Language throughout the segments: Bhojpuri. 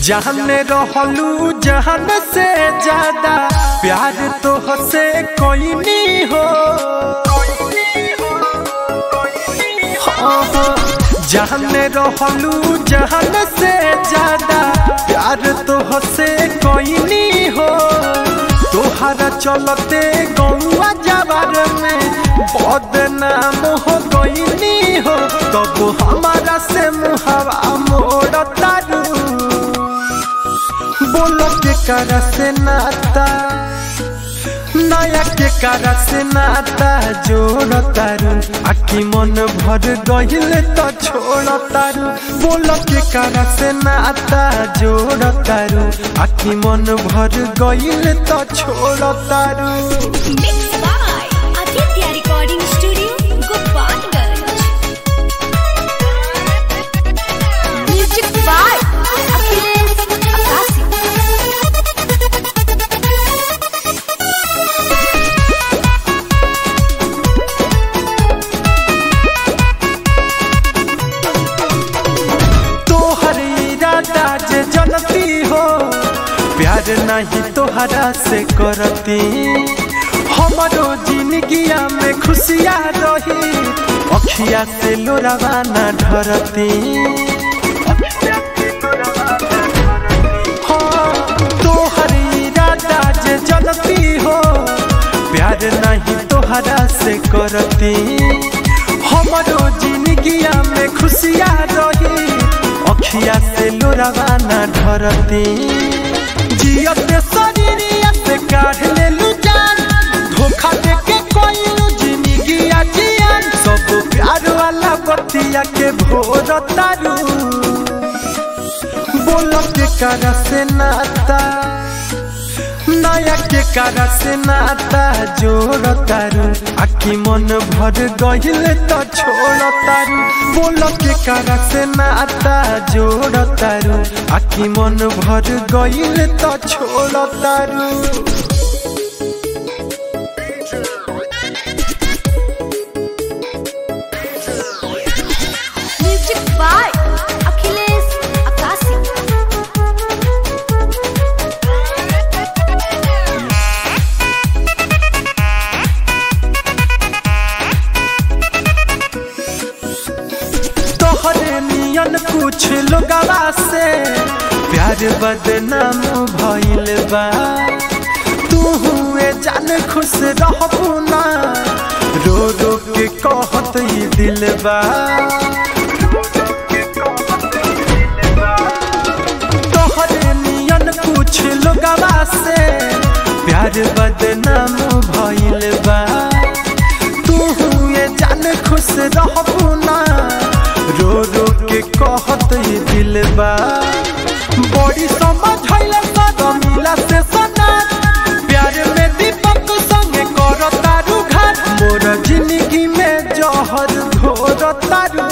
जाने रहलू जहान से ज्यादा प्यार तो हसे कोई नहीं हो। जाने रहलू जहान से ज्यादा प्यार तो हसे कोई नहीं हो। तोहरा चलते गौवा जवार में बदनाम हो गई नहीं हो। तब हमारा से मुहावा मोड़ तारू बोलो के करा से नाता नया के करा से नाता जोड़ तारू आखी मन भर गहिल तो छोड़ तारू। बोलो के करा से नाता जोड़ तारू आखी मन भर गहिल तो छोड़ तारू। जनती हो प्यार नहीं तोहरा से करती हमारो जिंदगिया में खुशियाँ रही अखिया से लोरावा ना ढरती। तोहर इरादा जे जनती हो प्यार नहीं तोहरा से करती हमारो जिंदगिया में खुशियाँ रही अखिया से लोरावा ना ढरती। जियते शरीरिया से काढ़ लेलू जान धोखा देके कोइलू जिंदगिया जियान। सब प्यार वाला बतिया के भोर तारू बोलो के करा से नाता नया के करा से नाता जोड़ तारू आखी मन भर गहिल तो छोड़ तारू। बोलो के करा से नाता जोड़ तारू आखी मन भर गहिल तो छोड़ तारू। तोहरे नियन कुछ लोगवा से प्यार बदनाम भइल बा। तू हुए जान खुश रहबू ना रो रो के कहत ही दिल बा। तोहरे नियन कुछ लोगवा से प्यार बदनाम भइल बा। तू हुए जान खुश रहबू ना रो रो के कहत ही दिल बा। बड़ी समझ हइले मिला से सना प्यार में दीपक संगे कर तारू घाट मोर जिंदगी में जहर घोर तारू।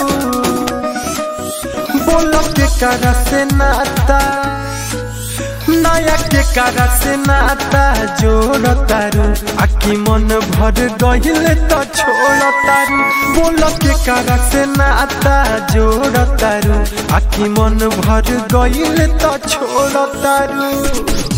बोलो के करा से नाता नया के करा से नाता जोड़ तारू आखी मन भर गहिल तो छोड़ तारू। बोलो के करा से नाता जोड़ तारू आखी मन भर गहिल तो छोड़ तारू।